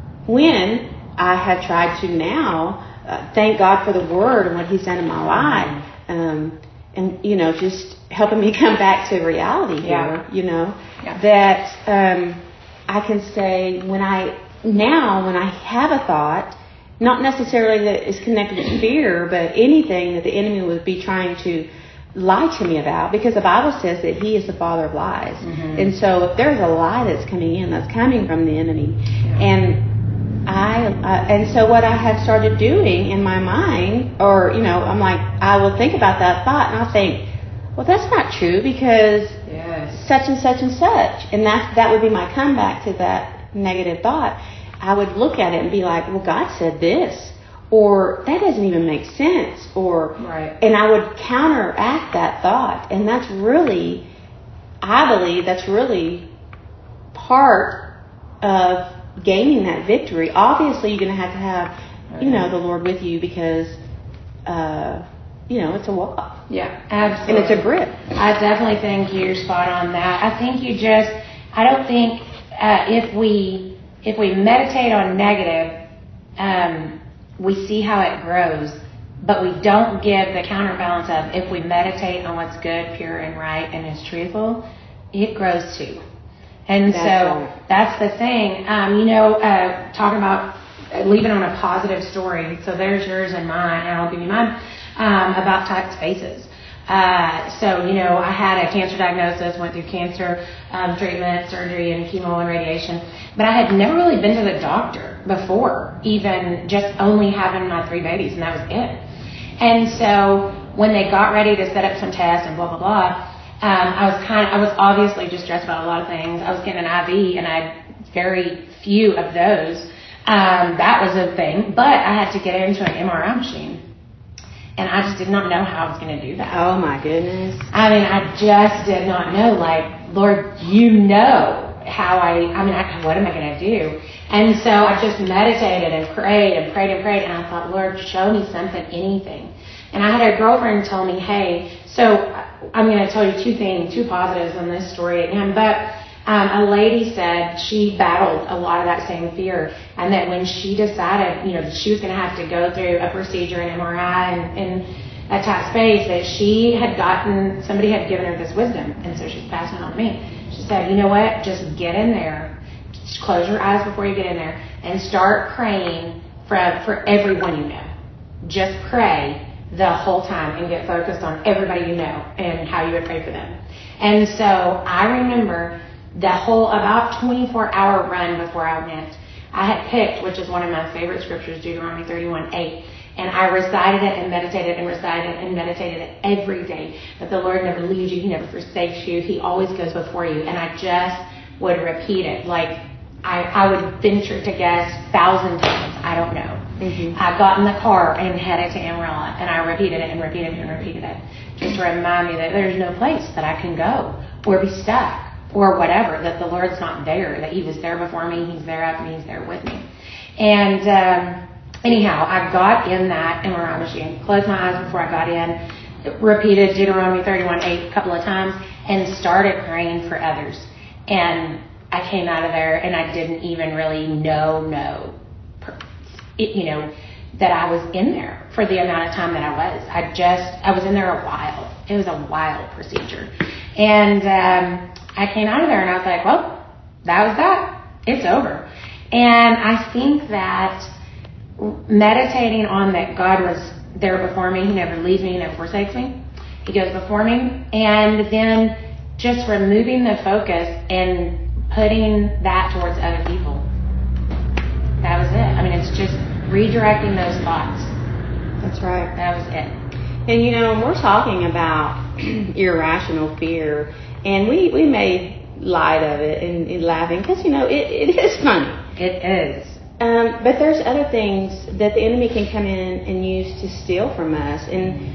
When I have tried to now, uh, thank God for the Word and what He's done in my life, um, and, you know, just helping me come back to reality here, Yeah. you know, Yeah. that um, I can say when I, now when I have a thought, not necessarily that is connected to fear, but anything that the enemy would be trying to lie to me about, because the Bible says that he is the father of lies. Mm-hmm. And so if there's a lie that's coming in, that's coming from the enemy. Yeah. And I, uh, and so what I have started doing in my mind, or, you know, I'm like, I will think about that thought and I'll think, well, that's not true because Yes. such and such and such. And that, that would be my comeback to that negative thought. I would look at it and be like, well, God said this, or that doesn't even make sense, or, Right. and I would counteract that thought. And that's really, I believe that's really part of gaining that victory. Obviously, you're going to have to have, you know, the Lord with you, because, uh, you know, it's a walk. Yeah, absolutely. And it's a grip. I definitely think you're spot on that. I think you just, I don't think uh, if we if we meditate on negative, um, we see how it grows, but we don't give the counterbalance of if we meditate on what's good, pure, and right, and is truthful, it grows too. And That's so right. that's the thing. Um, you know, uh, talking about leaving on a positive story. So there's yours and mine, and I'll give you mine, um, about tight spaces. Uh, so, you know, I had a cancer diagnosis, went through cancer um, treatment, surgery, and chemo and radiation. But I had never really been to the doctor before, even just only having my three babies, and that was it. And so when they got ready to set up some tests and blah, blah, blah, um, I was kind of, I was obviously just stressed about a lot of things. I was getting an I V, and I had very few of those. Um, that was a thing. But I had to get into an M R I machine. And I just did not know how I was going to do that. Oh, my goodness. I mean, I just did not know. Like, Lord, you know how I, I mean, I, what am I going to do? And so I just meditated and prayed and prayed and prayed. And I thought, Lord, show me something, anything. And I had a girlfriend tell me, hey, so I'm going to tell you two things, two positives in this story again. But Um, a lady said she battled a lot of that same fear, and that when she decided, you know, that she was going to have to go through a procedure, an M R I, and, and a tight space, that she had gotten, somebody had given her this wisdom, and so she's passing it on to me. She said, you know what, just get in there, just close your eyes before you get in there, and start praying for, for everyone you know. Just pray the whole time and get focused on everybody you know and how you would pray for them. And so I remember the whole about twenty-four hour run before I went, I had picked, which is one of my favorite scriptures, Deuteronomy thirty-one eight, and I recited it and meditated and recited it and meditated it every day, that the Lord never leaves you, He never forsakes you, He always goes before you. And I just would repeat it, like I, I would venture to guess thousand times, I don't know. Mm-hmm. I got in the car and headed to Amarillo, and I repeated it and repeated it and repeated it, just to remind me that there's no place that I can go or be stuck, or whatever, that the Lord's not there, that He was there before me, He's there after me, He's there with me. And um, anyhow, I got in that M R I machine, closed my eyes before I got in, repeated Deuteronomy thirty-one eight a couple of times, and started praying for others. And I came out of there, and I didn't even really know, know, it, you know, that I was in there for the amount of time that I was. I just, I was in there a while. It was a wild procedure. And um, I came out of there and I was like, well, that was that. It's over. And I think that meditating on that God was there before me, He never leaves me, He never forsakes me. He goes before me. And then just removing the focus and putting that towards other people. That was it. I mean, it's just redirecting those thoughts. That's right. That was it. And you know, we're talking about irrational fear, and we, we made light of it and, and laughing because, you know, it, it is funny. It is. Um, but there's other things that the enemy can come in and use to steal from us, and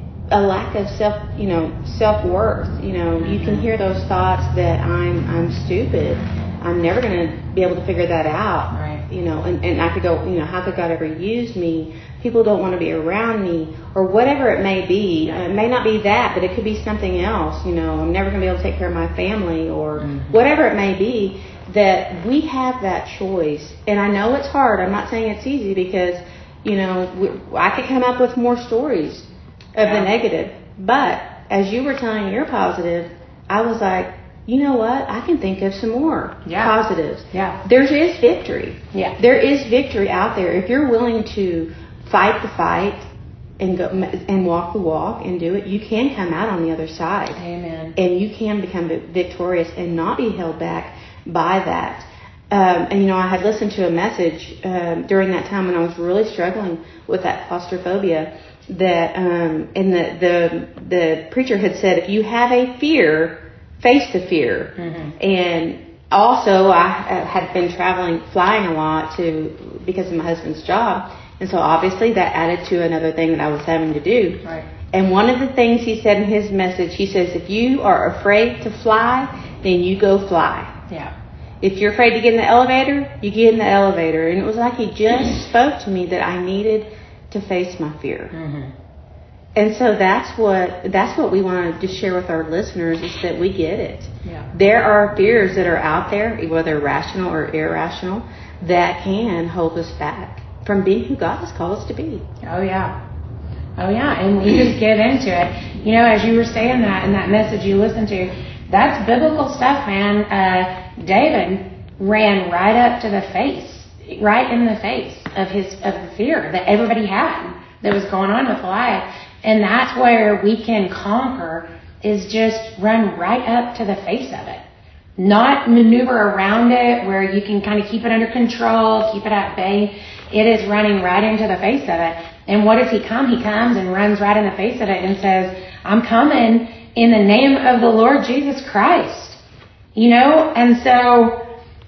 a lack of self, you know, self-worth. You know, you can hear those thoughts that I'm, I'm stupid. I'm never going to be able to figure that out. Right. You know, and, and I could go, you know, how could God ever use me? People don't want to be around me, or whatever it may be. Uh, it may not be that, but it could be something else. You know, I'm never going to be able to take care of my family, or mm-hmm. whatever it may be. That we have that choice, and I know it's hard. I'm not saying it's easy because, you know, we, I could come up with more stories of yeah. the negative. But as you were telling your positive, I was like, you know what? I can think of some more yeah. positives. Yeah. There is victory. Yeah. There is victory out there. If you're willing to fight the fight and go and walk the walk and do it, you can come out on the other side. Amen. And you can become victorious and not be held back by that. Um, and, you know, I had listened to a message um, during that time when I was really struggling with that claustrophobia. That um, and the, the the preacher had said, if you have a fear, face the fear. Mm-hmm. And also, I had been traveling, flying a lot to because of my husband's job, and so obviously that added to another thing that I was having to do. Right. And one of the things he said in his message, he says, if you are afraid to fly, then you go fly. Yeah. If you're afraid to get in the elevator, you get in the elevator. And it was like he just spoke to me that I needed to face my fear. Mm-hmm. And so that's what that's what we wanted to share with our listeners, is that we get it. Yeah. There are fears that are out there, whether rational or irrational, that can hold us back from being who God has called us to be. Oh, yeah. Oh, yeah. And we just get into it. You know, as you were saying that in that message you listened to, that's biblical stuff, man. Uh, David ran right up to the face, right in the face of his of the fear that everybody had that was going on with Goliath. And that's where we can conquer, is just run right up to the face of it. Not maneuver around it where you can kind of keep it under control, keep it at bay. It is running right into the face of it. And what does he come? He comes and runs right in the face of it and says, I'm coming in the name of the Lord Jesus Christ. You know, and so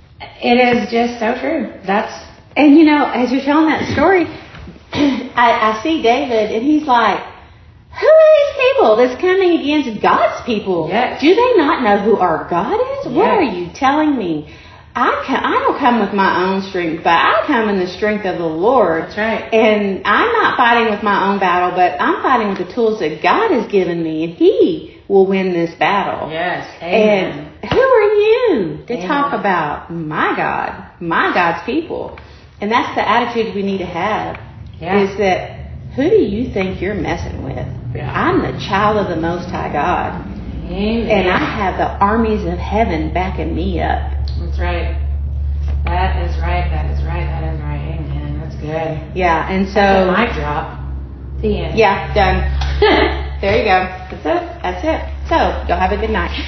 it is just so true. That's, and you know, as you're telling that story, I, I see David and he's like, who are these people that's coming against God's people? Yes. Do they not know who our God is? Yes. What are you telling me? I can, I don't come with my own strength, but I come in the strength of the Lord. That's right. And I'm not fighting with my own battle, but I'm fighting with the tools that God has given me, and He will win this battle. Yes. Amen. And who are you to Amen. talk about my God, my God's people? And that's the attitude we need to have. Yeah. Is that, who do you think you're messing with? Yeah. I'm the child of the Most High God. Amen. And I have the armies of heaven backing me up. That's right. That is right. That is right. That is right. Amen. That's good. Yeah, and so... That's a mic drop. The end. Yeah, done. There you go. That's it. That's it. So, y'all have a good night.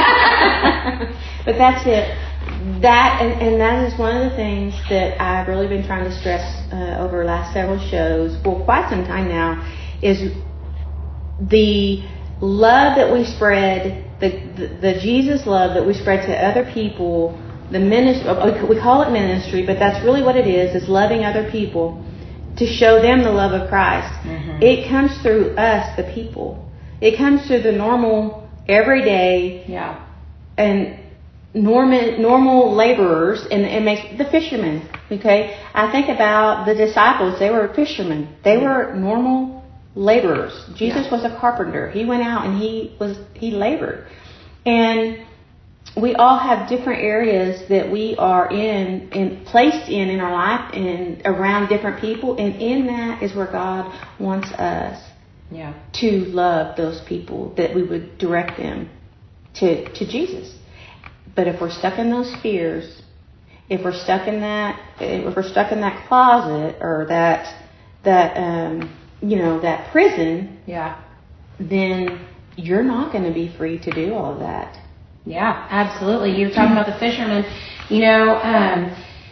But that's it. That and, and that is one of the things that I've really been trying to stress uh, over the last several shows for quite some time now, is the love that we spread, the, the the Jesus love that we spread to other people. The ministry, we call it ministry, but that's really what it is: is loving other people to show them the love of Christ. Mm-hmm. It comes through us, the people. It comes through the normal, everyday, yeah, and normal normal laborers, and it makes the fishermen. Okay, I think about the disciples; they were fishermen. They mm-hmm. were normal laborers. Jesus yeah. was a carpenter. He went out and he was he labored. And we all have different areas that we are in and placed in in our life and around different people, and in that is where God wants us yeah. to love those people, that we would direct them to to Jesus. But if we're stuck in those fears, if we're stuck in that if we're stuck in that closet or that that um you know, that prison, yeah, then you're not going to be free to do all of that. Yeah, absolutely. You're talking about the fishermen. You know, um,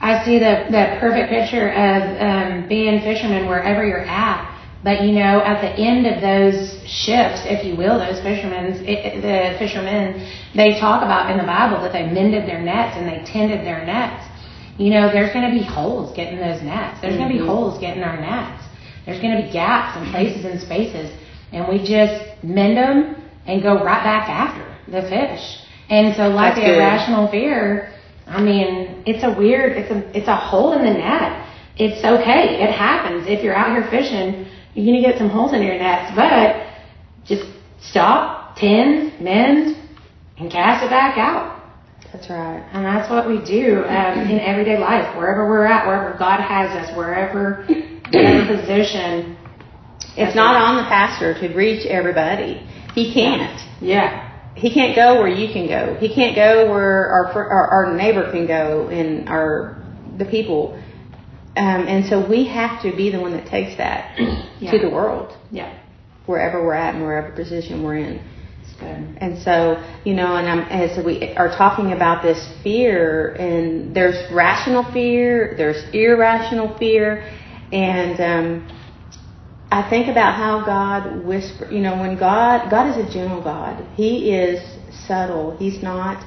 I see the, the perfect picture of um, being fishermen wherever you're at. But, you know, at the end of those shifts, if you will, those fishermen, it, the fishermen, they talk about in the Bible that they mended their nets and they tended their nets. You know, there's going to be holes getting those nets. There's mm-hmm. going to be holes getting our nets. There's going to be gaps and places and spaces. And we just mend them and go right back after the fish. And so like That's the good. irrational fear, I mean, it's a weird, it's a, it's a hole in the net. It's okay. It happens. If you're out here fishing, you're going to get some holes in your nets, but just stop, tend, mend, and cast it back out. That's right. And that's what we do um, in everyday life, wherever we're at, wherever God has us, wherever, whatever position. It's not on the pastor to reach everybody. He can't. Yeah. He can't go where you can go. He can't go where our our, our neighbor can go and our the people. Um, and so we have to be the one that takes that yeah. to the world. Yeah. Wherever we're at and wherever position we're in. That's good. And so, you know, and I'm, as we are talking about this fear, and there's rational fear, there's irrational fear, and um, I think about how God whispers, you know, when God, God is a gentle God. He is subtle. He's not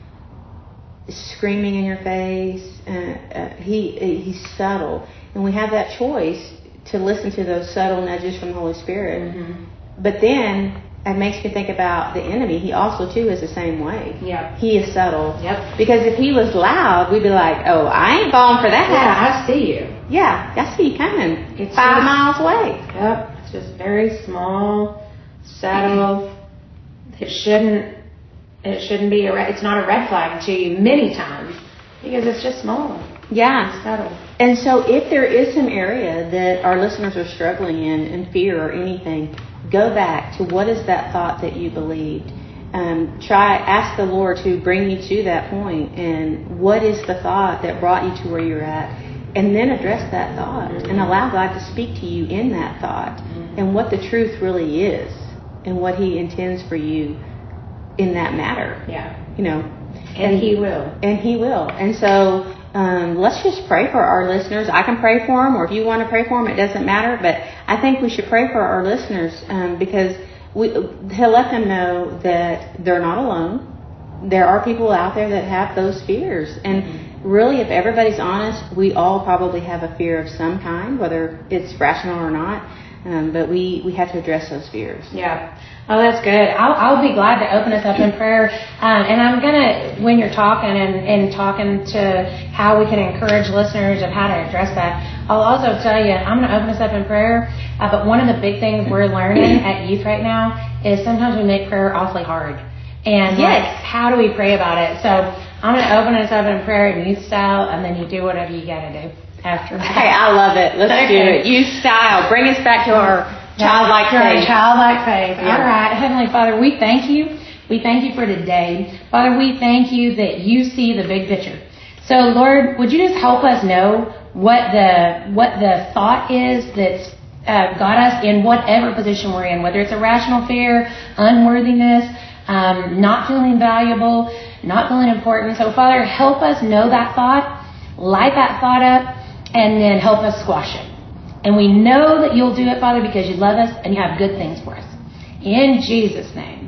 screaming in your face. Uh, uh, he He's subtle. And we have that choice to listen to those subtle nudges from the Holy Spirit. Mm-hmm. But then it makes me think about the enemy. He also, too, is the same way. Yeah. He is subtle. Yep. Because if he was loud, we'd be like, oh, I ain't falling for that. Yeah, I see you. Yeah, I see you coming. It's five just, miles away. Yep. It's just very small, subtle. It shouldn't, it shouldn't be, a red, it's not a red flag to you many times because it's just small. Yeah. It's subtle. And so if there is some area that our listeners are struggling in, in fear or anything, go back to what is that thought that you believed. Um, try, ask the Lord to bring you to that point, and what is the thought that brought you to where you're at, and then address that thought mm-hmm. and allow God to speak to you in that thought mm-hmm. and what the truth really is and what He intends for you in that matter. Yeah. You know. And, and He will. And He will. And so um, let's just pray for our listeners. I can pray for them, or if you want to pray for them, it doesn't matter. But I think we should pray for our listeners um, because we, to let them know that they're not alone. There are people out there that have those fears. And mm-hmm. really, if everybody's honest, we all probably have a fear of some kind, whether it's rational or not. Um, but we, we have to address those fears. Yeah. Oh, that's good. I'll, I'll be glad to open us up in prayer. Um, and I'm going to, when you're talking and, and talking to how we can encourage listeners of how to address that, I'll also tell you, I'm going to open us up in prayer. Uh, but one of the big things we're learning at youth right now is sometimes we make prayer awfully hard. And yes. like, how do we pray about it? So I'm going to open us up in prayer in youth style, and then you do whatever you got to do after that. Hey, I love it. Let's okay. do it. Youth style. Bring us back to our childlike faith. Childlike faith. Yeah. All right. Heavenly Father, we thank you. We thank you for today. Father, we thank you that you see the big picture. So, Lord, would you just help us know what the what the thought is that's uh, got us in whatever position we're in, whether it's a rational fear, unworthiness, um, not feeling valuable, not feeling important. So, Father, help us know that thought, light that thought up, and then help us squash it. And we know that you'll do it, Father, because you love us and you have good things for us. In Jesus' name.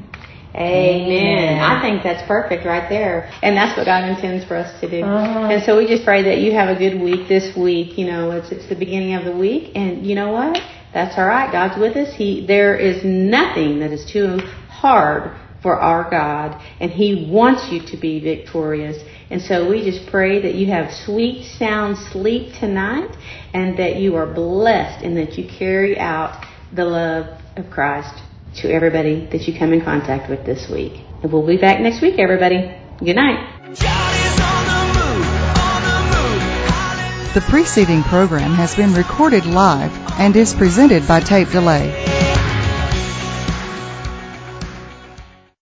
Amen. I think that's perfect right there. And that's what God intends for us to do. Uh-huh. And so we just pray that you have a good week this week. You know, it's it's the beginning of the week. And you know what? That's all right. God's with us. He There is nothing that is too hard for our God. And He wants you to be victorious. And so we just pray that you have sweet, sound sleep tonight, and that you are blessed and that you carry out the love of Christ to everybody that you come in contact with this week. And we'll be back next week, everybody. Good night. The preceding program has been recorded live and is presented by Tape Delay.